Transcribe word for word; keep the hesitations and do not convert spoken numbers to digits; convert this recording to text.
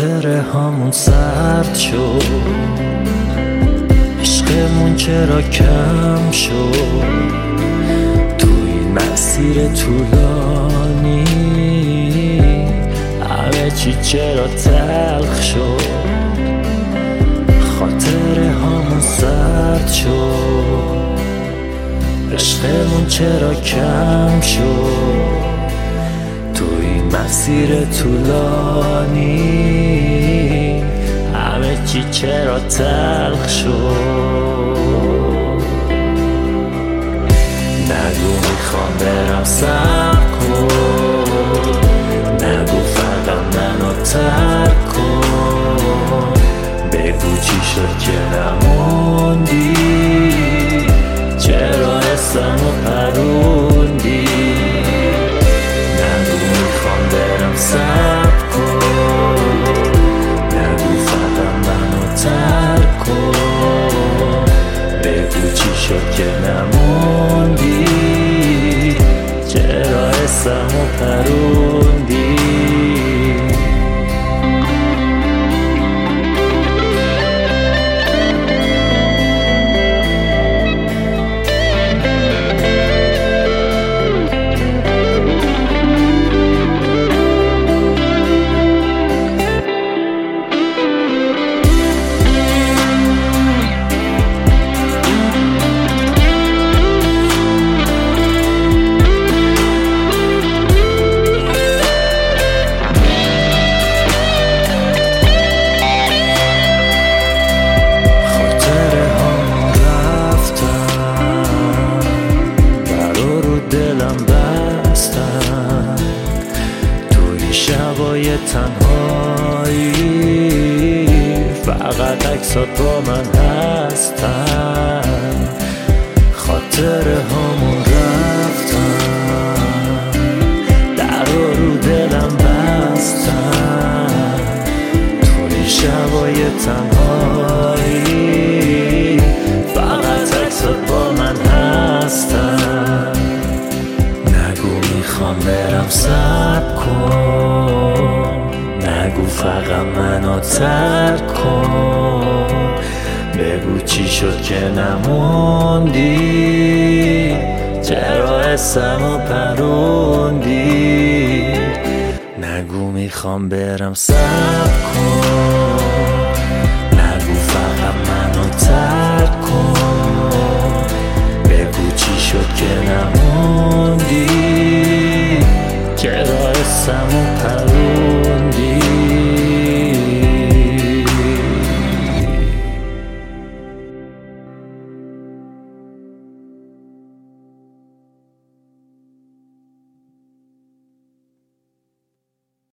خاطره هامون سرد شد، عشقمون چرا کم شد تو این مسیر طولانی، همه چی چرا تلخ شد، خاطره هامون سرد شد، عشقمون چرا کم شد تو این مسیر طولانی، همه چی چرا تلخ شد. نگو میخوام برم صبر کن، نگو فقط منو ترک کن، بگو چی شد که نموندی، چرا حسمو پروندی. نگو میخوام برم صبر کن، نگو فقط منو ترک کن، بگو چی شد که نموندی، چرا حسمو پروندی. شبای تنهایی فقط عکسات با من هستن، خاطره هامون رفتن، در رو دلم بستن. توی شبای تنهایی فقط عکسات با من هستن. نگو میخوام برم صبر کن، نگو فقط منو ترک کن، بگو چی شد که نموندی، چرا حسمو پروندی. نگو میخوام برم صبر کن، نگو فقط منو ترک کن، بگو چی شد که نموندی، چرا حسمو پروندی.